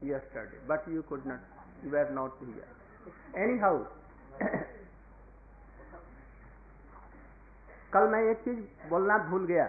yesterday, but you could not, you were not here. Anyhow, कल मैं एक चीज बोलना भूल गया.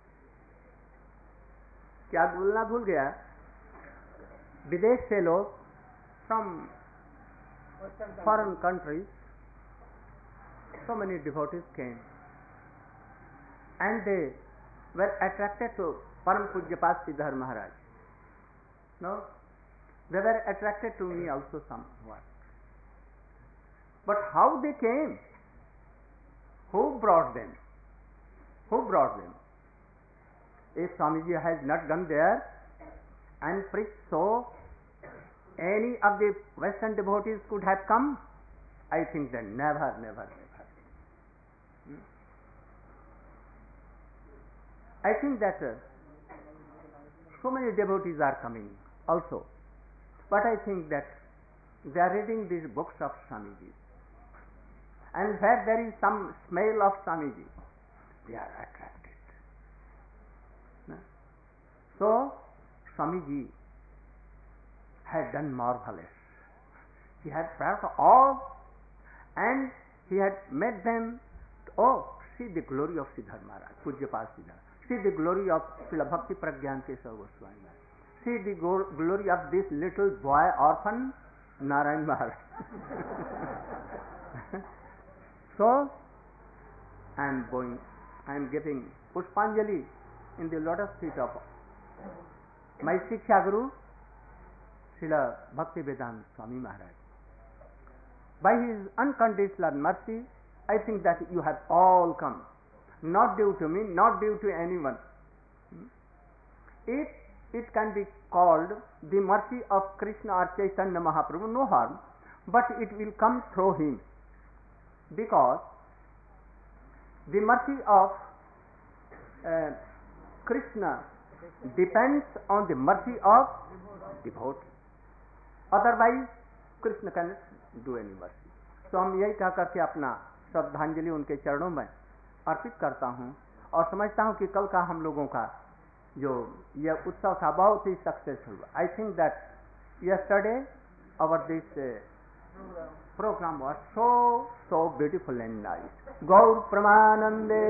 क्या बोलना भूल गया? विदेश से लोग from foreign countries, so many devotees came and they were attracted to Param Pujyapad Sridhar Maharaj. No, they were attracted to me also somewhat. But how they came? Who brought them? Who brought them? If Swamiji has not gone there and preached, so any of the Western devotees could have come? I think that never. I think that so many devotees are coming also, but I think that they are reading these books of Swamiji, and where there is some smell of Swamiji, they are attracted. So Swamiji had done marvelous. He had brought all, and he had made them, oh, see the glory of Sridhar Maharaj, Pujyapad Sridhar. See the glory of Srila Bhakti Pragyan Kesava Goswami Maharaj. See the glory of this little boy orphan, Narayan Maharaj. So, I am giving Pushpanjali in the lotus feet of my Shiksha Guru, Srila Bhaktivedanta Swami Maharaj. By his unconditional mercy, I think that you have all come. Not due to me, not due to anyone. If it can be called the mercy of Krishna or Chaitanya Mahaprabhu, no harm, but it will come through him. Because the mercy of Krishna depends on the mercy of devotee. Otherwise, Krishna cannot do any mercy. So हम यही कह करके अपना श्रद्धांजलि उनके चरणों में अर्पित करता हूँ और समझता हूँ कि कल का हम लोगों का जो यह उत्सव था बहुत ही successful. I think that yesterday our this program was so beautiful and nice. Gaur Pramanande.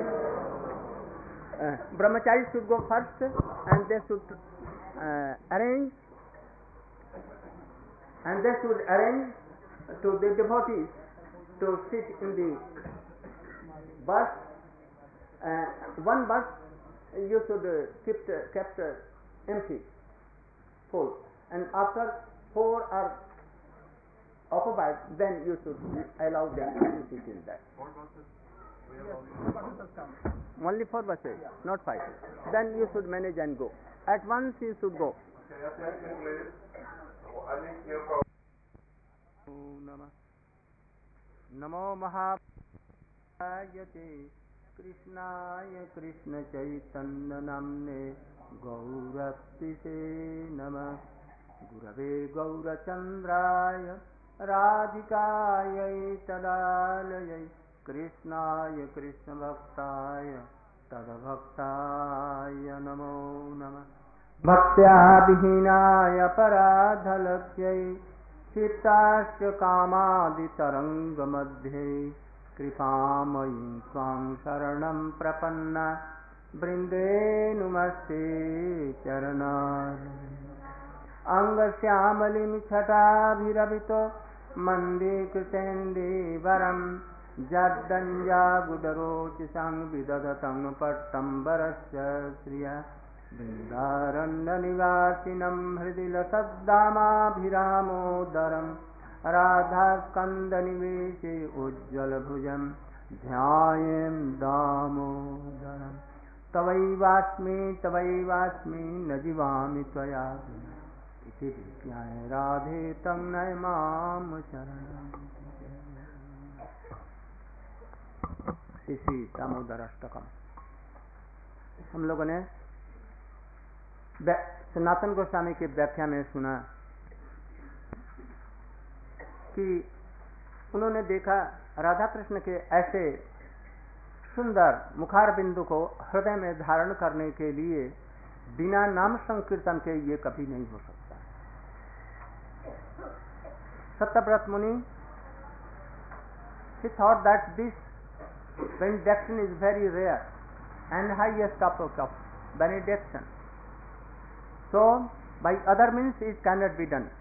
Brahmachari should go first and they should arrange to the devotees to sit in the bus. One bus you should kept empty, full, and after 4 are occupied, then you should allow them to sit in that. 4 buses? Only 4 buses, not 5. Then you should manage and go. At once you should go. Namo Mahapayate Krishnaya Krishna Chaitanya Namne Gauraptise Namah Gurave Gaurachandraya Radhikaya Tadalayai Krishnaya Krishna Bhaktaya Tadabhaktaya Namo Namah Bhaktya Vihinaya Paradhalakyai Chittasya Kamadi Taranga Madhye Kripamayim Swam Saranam Prapanna Brinde Numaste Charana Angashyamalim Chhatabhiravito Mande Kritendi Varam Jaddanya Gudarochi Sang Vidadatam Pattam Barasya Sriya Vrindaranda Nivasinam Hridila Saddama Bhiramodaram Radha Skanda Niveshe Ujjala Bhujam Dhyayam Damodaram Tavaivasmi Najivami Tvaya Iti Vidyaya Radhe Tam Naimam Charanam Shri Damodar Ashtakam. हम लोगों ने सनातन गोस्वामी की व्याख्या में सुना कि उन्होंने देखा राधा कृष्ण के ऐसे सुंदर मुखार बिंदु को हृदय में धारण करने के लिए बिना नाम संकीर्तन के ये कभी नहीं हो सकता. Satyavrat Muni, he thought that this benediction is very rare and highest topic of benediction. So, by other means it cannot be done.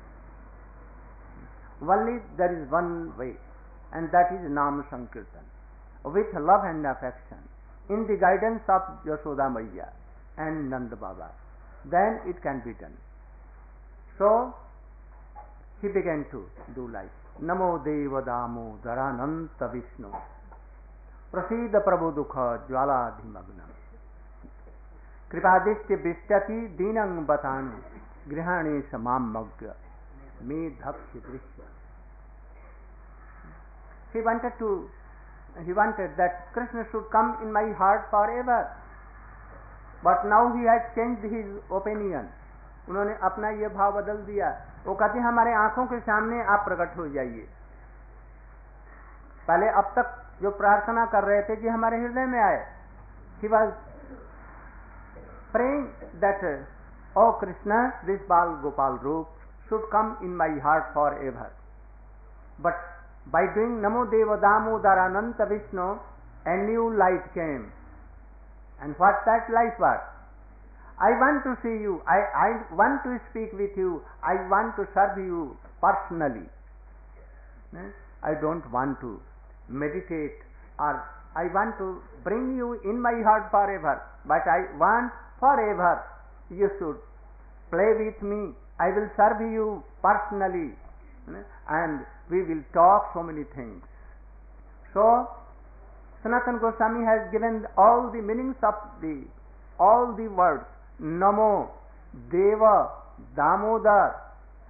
Only there is one way, and that is Nam Sankirtan, with love and affection, in the guidance of Yashoda Maiya and Nanda Baba. Then it can be done. So, he began to do like Namo Deva Damo Dharananta Vishnu Prasida Prabhu Dukha Jwala Dhimagnam Kripadishti Vishtati Dinang Batanu Grihani Samam Magya Me Dhakshi Drishya. He wanted that Krishna should come in my heart forever. But now he has changed his opinion. उन्होंने अपना ये भाव बदल दिया. वो कहते हैं हमारे आंखों के सामने आप प्रकट हो जाइए. पहले अब तक जो प्रार्थना कर रहे थे कि हमारे हृदय में आए. He was praying that, oh Krishna, this Bal Gopal Roop should come in my heart forever. But by doing Namo Deva Damodarananta Vishnu, a new light came. And what that light was? I want to see you, I want to speak with you, I want to serve you personally. I don't want to meditate, or I want to bring you in my heart forever, but I want forever you should play with me, I will serve you personally, and we will talk so many things. So, Sanatana Goswami has given all the meanings of all the words. Namo, Deva, Damodar.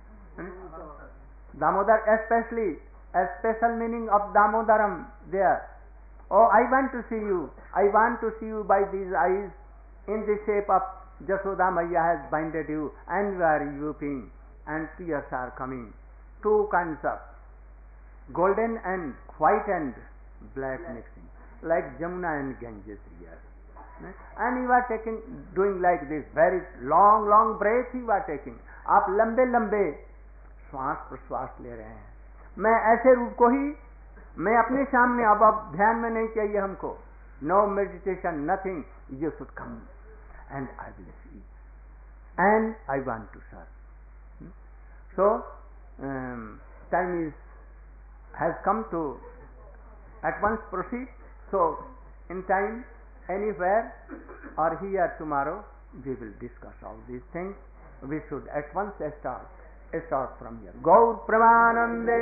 Damodar especially, a special meaning of Damodaram there. Oh, I want to see you. I want to see you by these eyes in the shape of Jashoda Maiya has binded you, and you are weeping and tears are coming. Two kinds of golden and white and black mixing, like Jamuna and Ganges here. And you are doing like this, very long breath you are taking. आप लंबे लंबे श्वास प्रश्वास ले रहे हैं. मैं ऐसे रूप को ही मैं अपने सामने अब ध्यान में नहीं चाहिए हमको. No meditation, nothing. You should come and I will see. And I want to serve. So, time has come to at once proceed. So, in time, anywhere or here tomorrow, we will discuss all these things. We should at once start from here. Gaur Pramanande.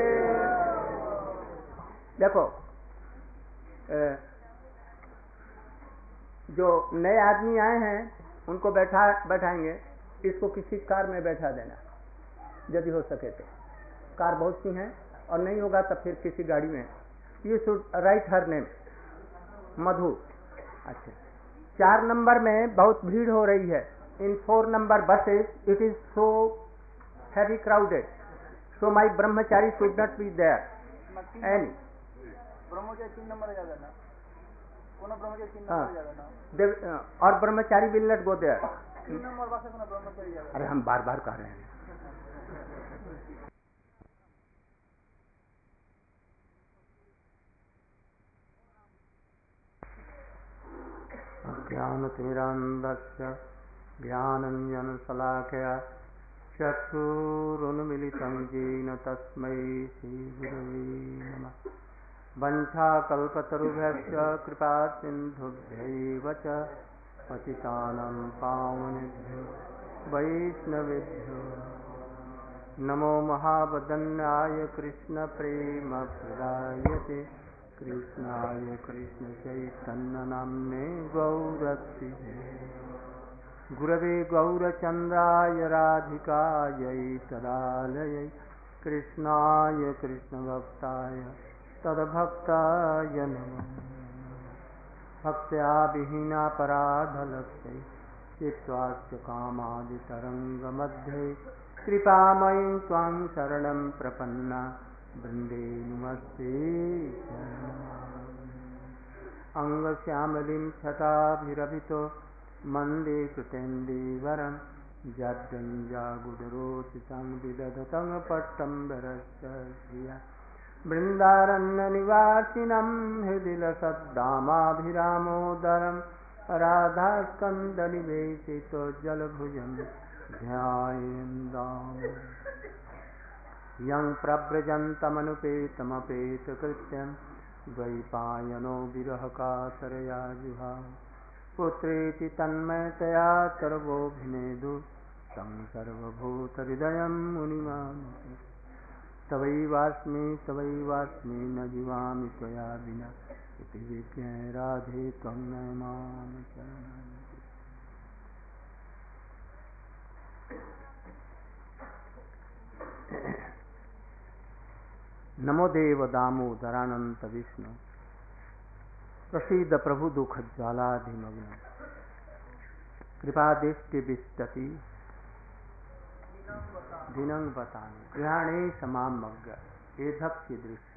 देखो, जो नए आदमी आए हैं उनको बैठाएंगे. इसको किसी car में बैठा देना यदि हो सके तो. कार बहुत सी हैं और नहीं होगा तो फिर किसी गाड़ी में. You should write her name Madhu. अच्छा, 4 नंबर में बहुत भीड़ हो रही है. In 4 number buses it is so heavy crowded, so my brahmachari should not be there. And Brahmachari 3 number आ जाना. कौन ब्रह्मचारी 3 नंबर आ जाना. और ब्रह्मचारी will not go there. 3 number bus कौन ब्रह्मचारी जाएगा. अरे हम बार कह रहे हैं. ज्ञानतिमिरान्धस्य ज्ञानञ्जनशलाकया चक्षुरुन्मीलितं येन तस्मै श्रीगुरवे नमः. वञ्चाकल्पतरुभ्यश्च कृपासिन्धुभ्यैव च पतितानां पावनेभ्यो वैष्णवेभ्यो नमो महावदन्याय कृष्णप्रेमप्रदायते कृष्णाय कृष्णचैतन्यनाम्ने गौरक्षिते गुरवे गौरचन्द्राय राधिकायै तदालयै कृष्णाय कृष्णभक्ताय तद्भक्ताय नमः. भक्त्या विहीनापराधलक्ष्यै चित्वास्य कामादितरङ्गमध्ये कृपामयीं त्वां शरणं प्रपन्ना वृन्दे नमस्ते. अङ्गश्यामलिं छटाभिरभितो मन्दे कृतेन्दीवरं जड्डञ्जागुडरोचितं विदधतं पट्टम्बरस्य श्रिया वृन्दारण्यनिवासिनं हृदि लसद्दामाभिरामोदरं राधास्कन्दनिवेशितो जलभुजं ध्यायेन्दाम् यं प्रव्रजन्तमनुपेतमपेतकृत्यं द्वैपायनो विरहकातरया जुहाव पुत्रेति तन्मयतया सर्वोऽभिनेदु तं सर्वभूतहृदयं मुनिमानते तवैवास्मि न जीवामि त्वया विना इति विज्ञाय राधे त्वं न मां शरणं। नमो देव दामोदरानंत विष्णु प्रसीद प्रभु दुख ज्वालाधिमग्न कृपादृष्टि विष्टति दिनं बतानि गृहाणे समामग्र एधक्षि दृश्य।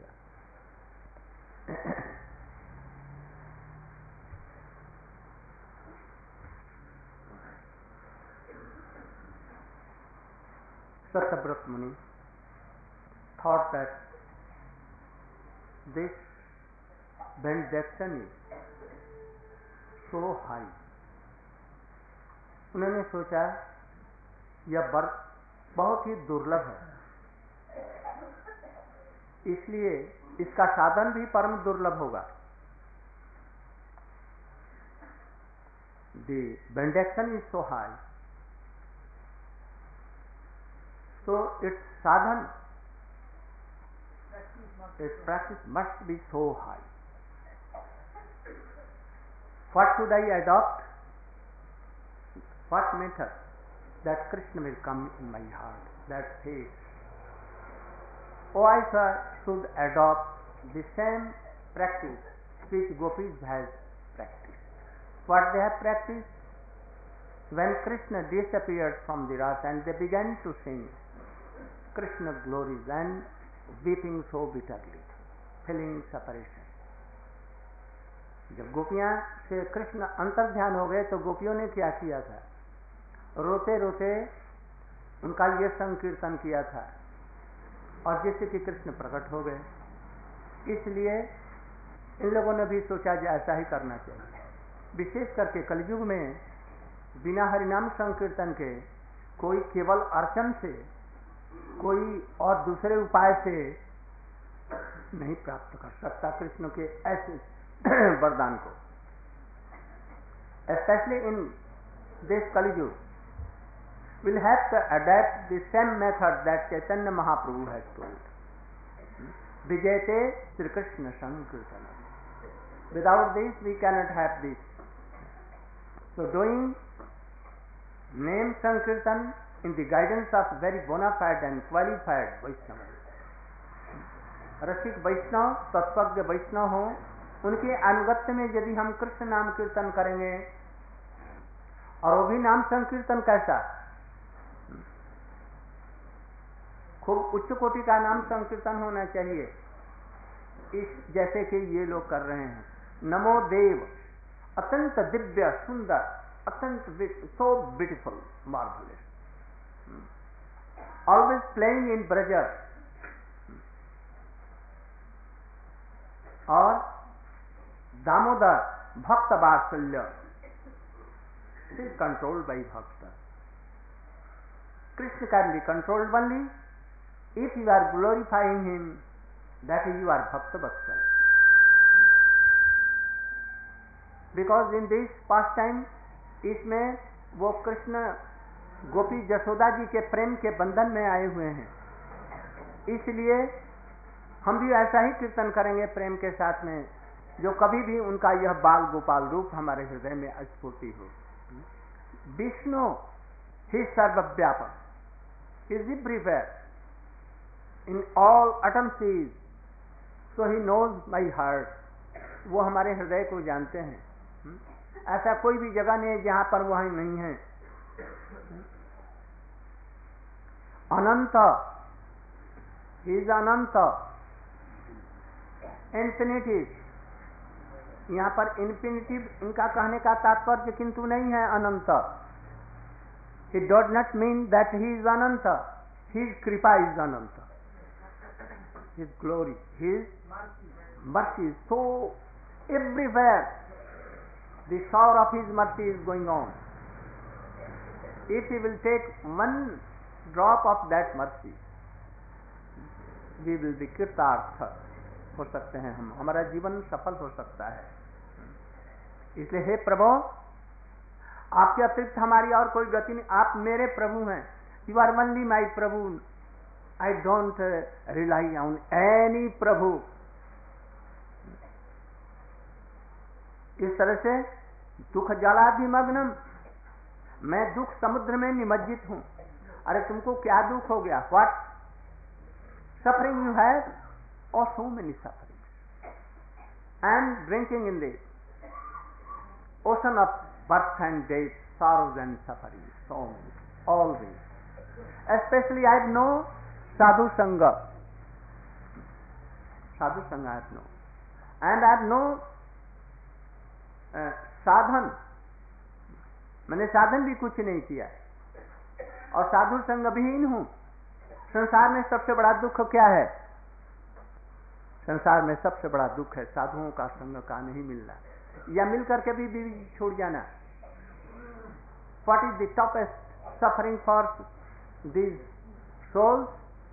Satyabrat Muni thought that this benediction is so high. उन्होंने सोचा यह वर बहुत ही दुर्लभ है, इसलिए इसका साधन भी परम दुर्लभ होगा। The benediction is so high, so its sadhan, its practice must be so high. What should I adopt? What method? That Krishna will come in my heart, that faith. Oh, I should adopt the same practice which gopis has practiced. What they have practiced? When Krishna disappeared from the rasa and they began to sing Krishna glories and weeping so bitterly, feeling separation. जब गोपियां से कृष्ण अंतर्ध्यान हो गए तो गोपियों ने क्या किया था? रोते रोते उनका ये संकीर्तन किया था और जिससे कि कृष्ण प्रकट हो गए। इसलिए इन लोगों ने भी सोचा कि ऐसा ही करना चाहिए। विशेष करके कलयुग में बिना हरिनाम संकीर्तन के कोई केवल अर्चन से, कोई और दूसरे उपाय से नहीं प्राप्त कर सकता कृष्ण के ऐसे वरदान को। Especially in this Kali-yuga, we'll have to adapt the same method that Chaitanya Mahaprabhu has told. Vijayate Sri Krishna Sankirtana. Without this, we cannot have this. So, doing name Sankirtan in the guidance of very bona fide and qualified Vaishnavas. रसिक वैष्णव, तत्वज्ञ वैष्णव हो, उनके अनुगत्य में यदि हम कृष्ण नाम कीर्तन करेंगे, और वो भी नाम संकीर्तन कैसा? खूब उच्च कोटि का नाम संकीर्तन होना चाहिए, इस जैसे कि ये लोग कर रहे हैं। नमो देव, अत्यंत दिव्य सुंदर, अत्यंत so beautiful, marvellous, always playing in ब्रजर, और दामोदर भक्त वात्सल्य, कंट्रोल्ड बाई भक्त। Krishna can be controlled only if you are glorifying him, that is you are bhakta vatsal. Because in this pastime, इसमें वो कृष्ण गोपी जसोदा जी के प्रेम के बंधन में आए हुए हैं, इसलिए हम भी ऐसा ही कीर्तन करेंगे प्रेम के साथ में, जो कभी भी उनका यह बाल गोपाल रूप हमारे हृदय में स्फूर्ति हो। विष्णु ही सर्वव्यापक, is everywhere in all utterances, so he knows my heart. वो हमारे हृदय को जानते हैं। ऐसा कोई भी जगह नहीं है जहां पर वह नहीं है। अनंत, he is अनंत, इंफिनिटिव। यहां पर इन्फिनिटिव इनका कहने का तात्पर्य किंतु नहीं है अनंत, It does not mean that he is Ananta. His kripa is Ananta. His glory, His mercy is so everywhere. The shower of His mercy is going on. If He will take one drop of that mercy, we will be कृतार्थ हो सकते हैं हम, हमारा जीवन सफल हो सकता है. इसलिए हे प्रभु, आपके अतिरिक्त हमारी और कोई गति नहीं. आप मेरे प्रभु हैं. You are only my prabhu. I don't rely on any prabhu. इस तरह से दुख जलाभिमग्नम, मैं दुख समुद्र में निमज्जित हूं. अरे तुमको क्या दुख हो गया? What suffering you have? और so many suffering. And drinking in the ocean of birth and death, sorrows and suffering, so always. Especially I know sadhu sangha. Sadhu sangha I know, and I know साधन. मैंने साधन भी कुछ नहीं किया और साधु संग विहीन हूं. संसार में सबसे बड़ा दुख क्या है? संसार में सबसे बड़ा दुख है साधुओं का संग का नहीं मिलना, या मिल करके भी बीवी छोड़ जाना. What is the toughest suffering for these souls?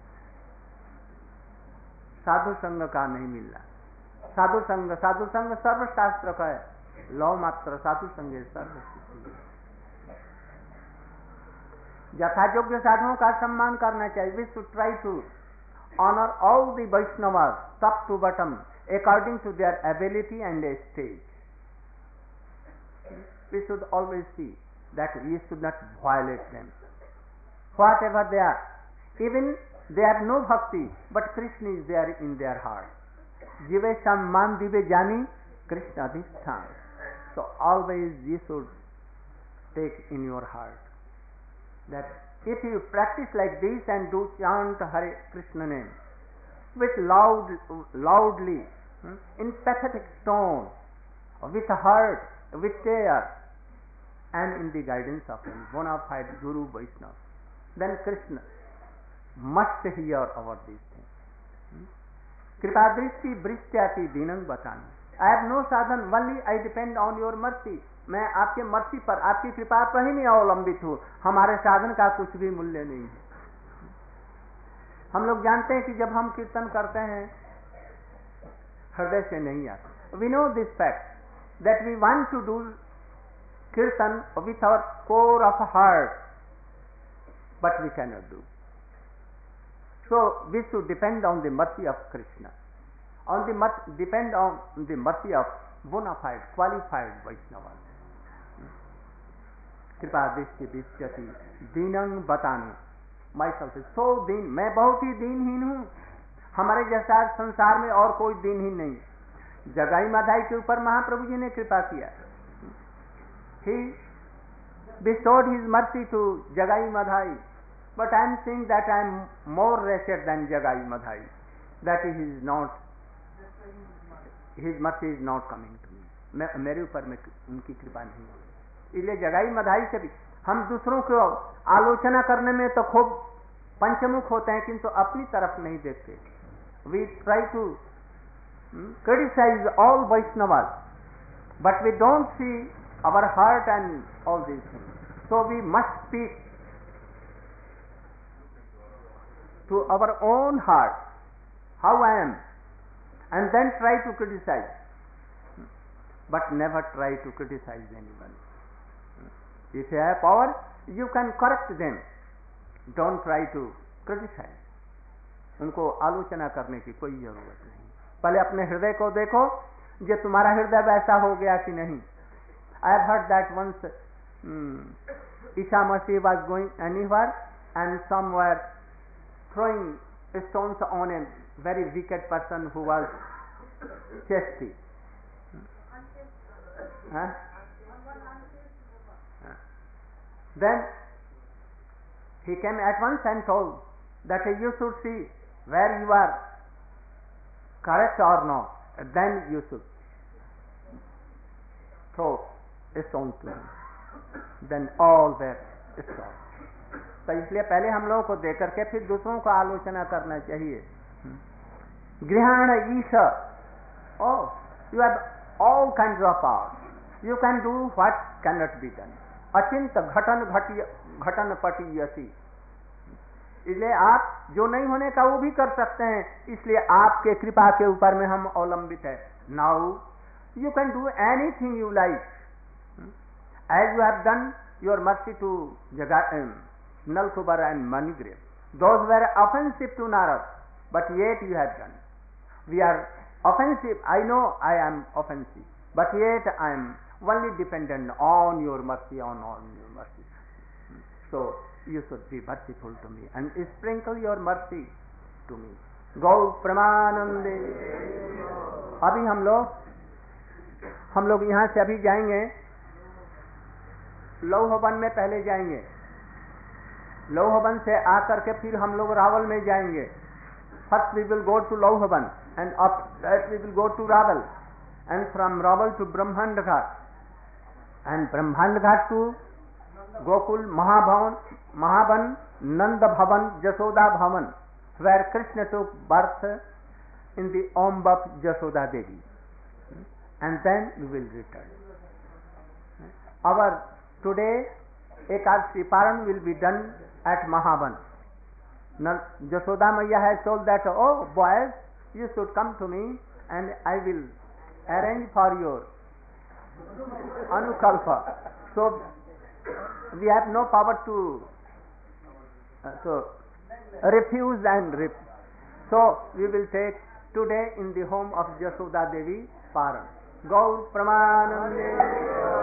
साधु संग का नहीं मिलना. साधु संग सर्वशास्त्र का है. लौ मात्र साधु संगे सर्व सिद्धि. यथायोग्य साधुओं का सम्मान करना चाहिए. We should try to honor all the Vaishnavas top to bottom according to their ability and stage. We should always see that we should not violate them, whatever they are. Even they have no bhakti, but Krishna is there in their heart. Jive samman dive jani Krishna adhistham. So always you should take in your heart that if you practice like this and do chant Hare Krishna name with loudly, in pathetic tone, with heart, with tears, and in the guidance of a bona fide Guru Vaishnava, then Krishna must hear about these things. Kripa drishti brishyati dinam batani. I have no sadhan, only I depend on your mercy. मैं आपके mercy पर, आपकी कृपा पर ही नहीं अवलंबित हूं. हमारे साधन का कुछ भी मूल्य नहीं है. हम लोग जानते हैं कि जब हम कीर्तन करते हैं हृदय से नहीं आता. We know this fact that we want to do kirtan with our core of heart, but we cannot do. So we should depend on the mercy of Krishna, depend on the mercy of bona fide, qualified Vaishnavas. कृपा दृष्टि विश्यति दीनं बतानु. myself is so दीन, मैं बहुत ही दीनहीन हूं. हमारे जैसा संसार में और कोई दीनहीन नहीं. जगाई माधाई के ऊपर महाप्रभु जी ने कृपा किया. He bestowed his mercy to Jagai Madhai, but I am saying that I am more wretched than Jagai Madhai. That he is not, his mercy is not coming to me. मेरे ऊपर में उनकी कृपा नहीं है. इसलिए जगाई मधाई से भी हम दूसरों को आलोचना करने में तो खूब पंचमुख होते हैं, किंतु अपनी तरफ नहीं देखते. We try to criticize all Vaishnavas, but we don't see our heart and all these things. So we must speak to our own heart, how I am, and then try to criticize, but never try to criticize anyone. If you have power, you can correct them. Don't try to criticize. उनको आलोचना करने की कोई जरूरत नहीं. पहले अपने हृदय को देखो, जो तुम्हारा हृदय वैसा हो गया कि नहीं. I have heard that once Isha Masih was going anywhere and some were throwing stones on a very wicked person who was chesty. Huh? Then he came at once and told that you should see where you are correct or not, then you should throw a stone to him. Then all were stopped. तो इसलिए पहले हम लोगों को देख करके फिर दूसरों को आलोचना करना चाहिए. गृहाण ईश, o you have all kinds of power, you can do what can not be done. अचिंत घटन पटीयसी, इसलिए आप जो नहीं होने का वो भी कर सकते हैं, इसलिए आपके कृपा के ऊपर में हम अवलंबित है. Now you can do anything you like, as you have done your mercy to Nalkubar and Manigriv. Those were offensive to Narad, but yet you have done. We are offensive. I know I am offensive, but yet I am only dependent on your mercy, on your mercy. So you should be merciful to me and sprinkle your mercy to me. Gau Pramanande. अभी हम लोग यहाँ से अभी जाएंगे लौहवन में, पहले जाएंगे. लौहवन से आकर के फिर हम लोग रावल में जाएंगे. First we will go to Lohavan and after that we will go to Rawal and from Rawal to Brahmand Ghat and ब्रह्मांड घाट to Gokul Mahavan Nand Bhavan Jasoda Bhavan, where Krishna took birth in the womb of Jasoda Devi, and then we will return. Our today Ekadasi Paran will be done at Mahavan. Jashoda Maiya has told that, oh boys, you should come to me and I will arrange for your Anukalpa. So we have no power to refuse and so we will take today in the home of Jashoda Devi Paran. Gaur Pramanande.